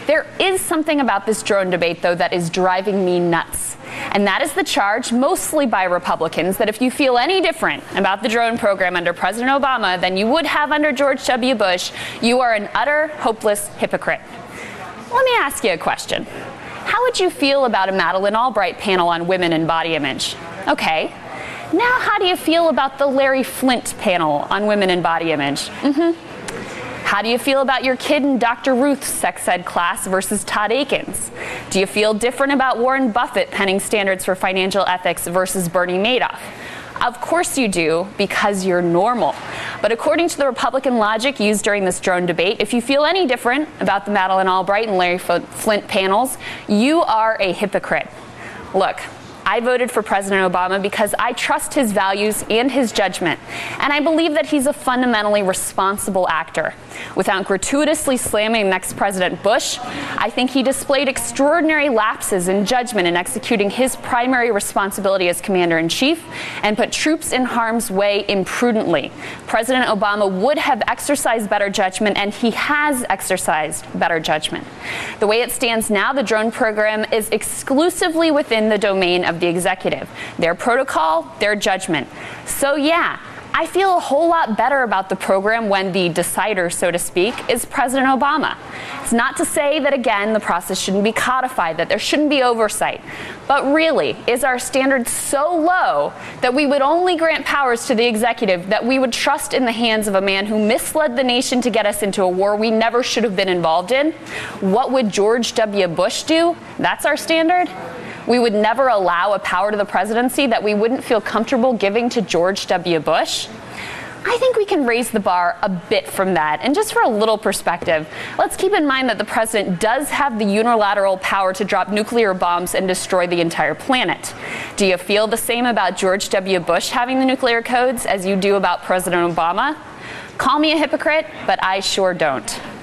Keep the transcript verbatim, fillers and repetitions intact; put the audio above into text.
There is something about this drone debate, though, that is driving me nuts. And that is the charge, mostly by Republicans, that if you feel any different about the drone program under President Obama than you would have under George W. Bush, you are an utter, hopeless hypocrite. Let me ask you a question. How would you feel about a Madeleine Albright panel on women and body image? Okay. Now, how do you feel about the Larry Flynt panel on women and body image? Mm-hmm. How do you feel about your kid in Doctor Ruth's sex ed class versus Todd Akins? Do you feel different about Warren Buffett penning standards for financial ethics versus Bernie Madoff? Of course you do, because you're normal. But according to the Republican logic used during this drone debate, if you feel any different about the Madeleine Albright and Larry Flynt panels, you are a hypocrite. Look, I voted for President Obama because I trust his values and his judgment, and I believe that he's a fundamentally responsible actor. Without gratuitously slamming next President Bush, I think he displayed extraordinary lapses in judgment in executing his primary responsibility as commander-in-chief and put troops in harm's way imprudently. President Obama would have exercised better judgment, and he has exercised better judgment. The way it stands now, the drone program is exclusively within the domain of the executive, their protocol, their judgment. So yeah, I feel a whole lot better about the program when the decider, so to speak, is President Obama. It's not to say that, again, the process shouldn't be codified, that there shouldn't be oversight. But really, is our standard so low that we would only grant powers to the executive that we would trust in the hands of a man who misled the nation to get us into a war we never should have been involved in? What would George W. Bush do? That's our standard? We would never allow a power to the presidency that we wouldn't feel comfortable giving to George W. Bush? I think we can raise the bar a bit from that. And just for a little perspective, let's keep in mind that the president does have the unilateral power to drop nuclear bombs and destroy the entire planet. Do you feel the same about George W. Bush having the nuclear codes as you do about President Obama? Call me a hypocrite, but I sure don't.